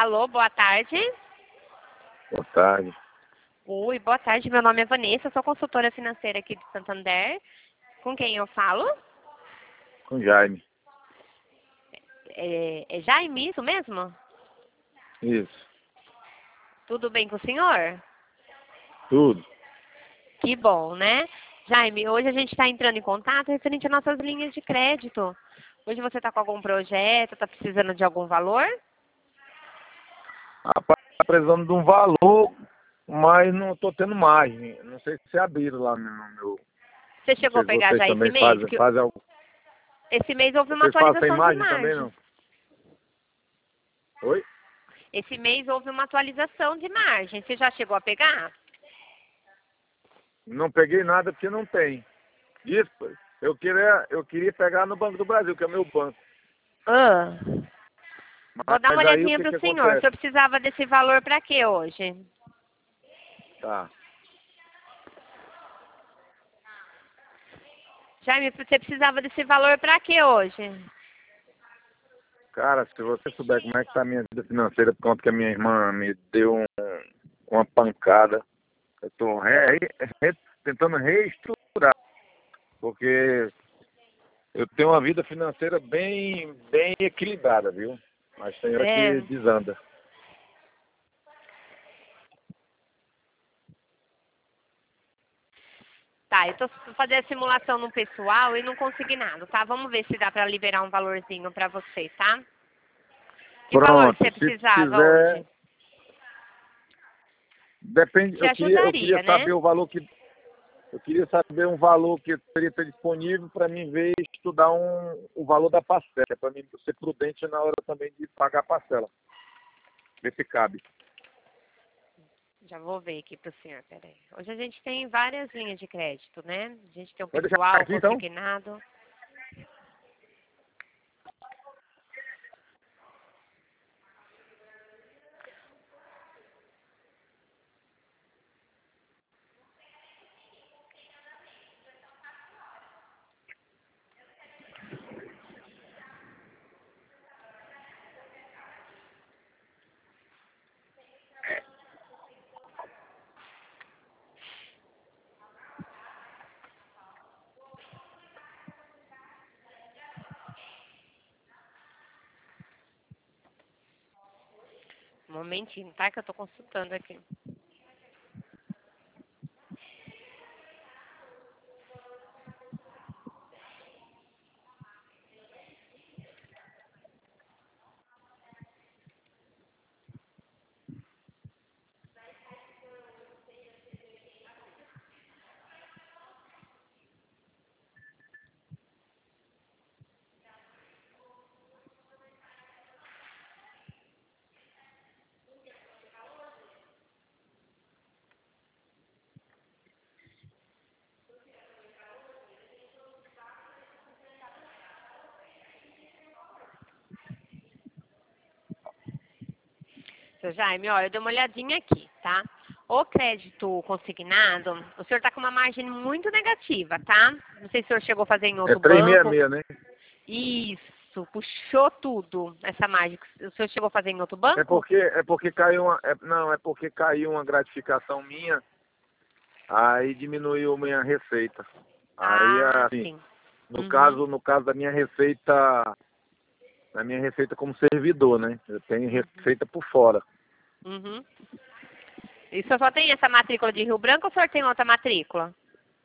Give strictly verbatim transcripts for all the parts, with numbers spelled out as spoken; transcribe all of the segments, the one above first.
Alô, boa tarde. Boa tarde. Oi, boa tarde. Meu nome é Vanessa, sou consultora financeira aqui de Santander. Com quem eu falo? Com Jaime. É, é Jaime, isso mesmo? Isso. Tudo bem com o senhor? Tudo. Que bom, né? Jaime, hoje a gente está entrando em contato referente às nossas linhas de crédito. Hoje você está com algum projeto, está precisando de algum valor? Rapaz, tá precisando de um valor, mas não estou tendo margem. Não sei se abriram lá no meu... Você Não chegou sei a se pegar vocês já esse também mês? fazem, Que fazem algo. esse mês houve uma Vocês fazem atualização de margem também, margem. não? Oi? Esse mês houve uma atualização de margem. Você já chegou a pegar? Não peguei nada porque não tem. Isso, eu queria, eu queria pegar no Banco do Brasil, que é meu banco. Ah. Vou dar uma Mas aí o olhadinha que para que o senhor. O acontece? senhor precisava desse valor para quê hoje? Tá. Jaime, você precisava desse valor para quê hoje? Cara, se você souber como é que tá a minha vida financeira, por conta que a minha irmã me deu um, uma pancada, eu tô re, re, tentando reestruturar, porque eu tenho uma vida financeira bem, bem equilibrada, viu? Mas tem hora É. que desanda. Tá, eu tô fazendo a simulação no pessoal e não consegui nada, tá? Vamos ver se dá para liberar um valorzinho para você, tá? Que valor Pronto, você se precisava quiser, hoje? depende, Te eu queria, eu queria ajudaria, né? saber o valor que, eu queria saber um valor que teria que ter disponível para mim ver e estudar um, o valor da parcela, para mim ser prudente na hora também de pagar a parcela. Ver se cabe. Já vou ver aqui pro senhor, peraí. Hoje a gente tem várias linhas de crédito, né? A gente tem o Pode deixar pessoal, aqui então? consignado. Um momentinho, tá? Que eu tô consultando aqui. Seu Jaime, ó, eu dei uma olhadinha aqui, tá? O crédito consignado, o senhor tá com uma margem muito negativa, tá? Não sei se o senhor chegou a fazer em É outro banco. trezentos e sessenta, né? Isso, puxou tudo essa margem. O senhor chegou a fazer em outro É banco? porque, é porque caiu uma, é, não, é porque caiu uma gratificação minha, aí diminuiu minha receita. Aí, Ah, assim, sim. no Uhum, caso, no caso da minha receita, da minha receita como servidor, né? Eu tenho receita por fora. uhum. E o senhor só tem essa matrícula de Rio Branco ou o senhor tem outra matrícula?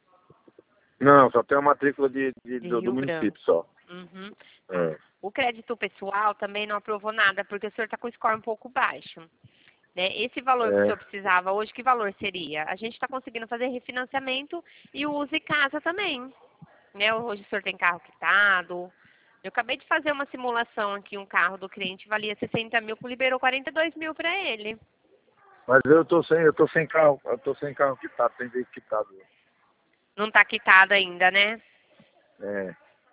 Não, só tem a matrícula de, de- De do, do Rio município Branco. só. Uhum. Tá. É. O crédito pessoal também não aprovou nada, porque o senhor está com o score um pouco baixo. Né? Esse valor que o É. senhor precisava hoje, que valor seria? A gente está conseguindo fazer refinanciamento e o uso em casa também. Né? Hoje o senhor tem carro quitado. Eu acabei de fazer uma simulação aqui, um carro do cliente valia sessenta mil, liberou quarenta e dois mil para ele. Mas eu tô sem, eu tô sem carro, eu tô sem carro quitado, sem veículo quitado. Não está quitado ainda, né? É.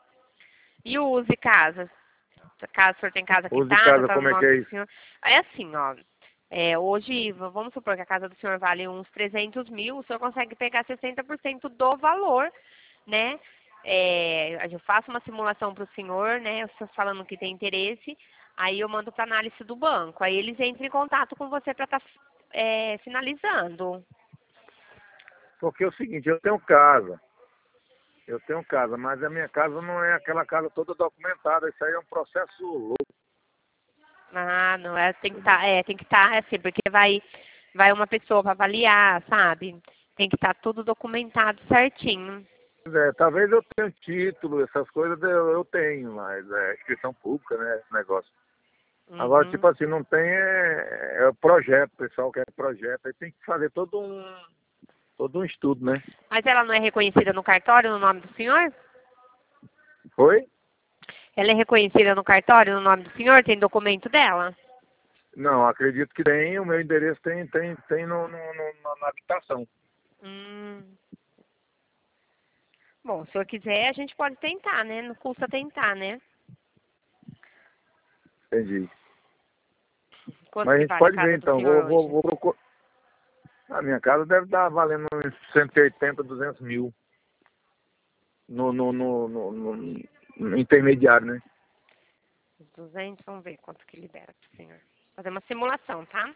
E o uso em casa? Caso o senhor tem casa Uso de quitada, casa, está no como é que nome é do isso? senhor. É assim, ó. É, hoje, v- vamos supor que a casa do senhor vale uns trezentos mil, o senhor consegue pegar sessenta por cento do valor, né? é, eu faço uma simulação para o senhor, né? Eu estou falando que tem interesse, aí eu mando para análise do banco. Aí eles entram em contato com você para estar tá, é, finalizando. Porque é o seguinte, eu tenho casa. Eu tenho casa, mas a minha casa não é aquela casa toda documentada. Isso aí é um processo louco. Ah, não, é, tem que estar, tá, é, tem que estar tá, assim, porque vai, vai uma pessoa para avaliar, sabe? Tem que estar tá tudo documentado certinho. É, talvez eu tenha título, essas coisas eu, eu tenho, mas é inscrição pública, né, esse negócio. Uhum. Agora, tipo assim, não tem, é, é o projeto, o pessoal quer projeto, aí tem que fazer todo um, todo um estudo, né? Mas ela não é reconhecida no cartório no nome do senhor? Oi? Ela é reconhecida no cartório no nome do senhor? Tem documento dela? Não, acredito que tem, o meu endereço tem, tem, tem no, no, no, na habitação. Hum. Bom, se o senhor quiser, a gente pode tentar, né? Não custa tentar, né? Entendi. Quanto Mas a que gente vale pode a casa ver, do então. senhor Vou, vou, hoje? vou procurar. A minha casa deve estar valendo uns cento e oitenta, duzentos mil. No, no, no, no, no, no intermediário, né? duzentos, vamos ver quanto que libera pro senhor. Fazer uma simulação, tá?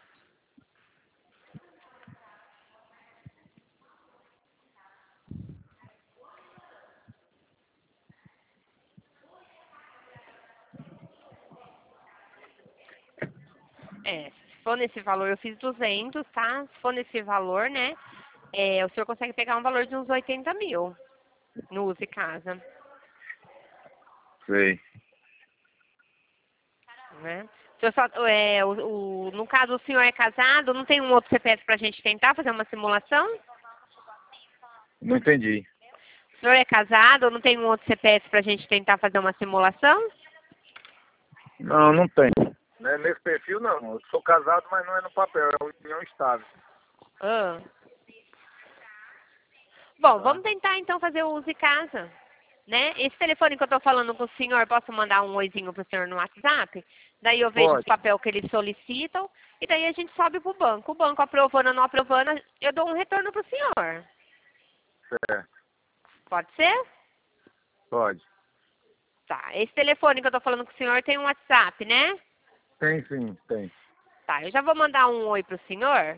É, se for nesse valor, eu fiz duzentos, tá? Se for nesse valor, né? É, o senhor consegue pegar um valor de uns oitenta mil no Use Casa. Sei. Né? O senhor só, é, o, o, no caso, o senhor é casado, não tem um outro C P F pra gente tentar fazer uma simulação? Não entendi. O senhor é casado, não tem um outro C P F pra gente tentar fazer uma simulação? Não, não tem. Né, nesse perfil, não. Eu sou casado, mas não é no papel, é uma união estável. Ah. Bom, Tá. vamos tentar então fazer o Use Casa. Né? Esse telefone que eu estou falando com o senhor, posso mandar um oizinho para o senhor no WhatsApp? Daí eu vejo Pode. os papel que eles solicitam e daí a gente sobe para o banco. O banco aprovando ou não aprovando, eu dou um retorno para o senhor. Certo. Pode ser? Pode. Tá. Esse telefone que eu estou falando com o senhor tem um WhatsApp, né? Tem sim, tem. Tá, eu já vou mandar um oi para o senhor.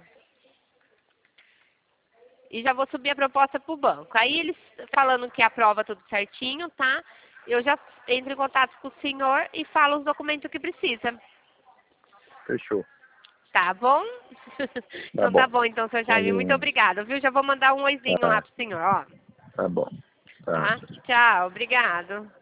E já vou subir a proposta para o banco. Aí eles falando que aprova tudo certinho, tá? Eu já entro em contato com o senhor e falo os documentos que precisa. Fechou. Tá bom? Tá então bom. tá bom, então, senhor Jaime. Valeu. Muito obrigada, viu? Já vou mandar um oizinho Tá. lá pro senhor, ó. Tá bom. Tá. Tá? Tchau, obrigado.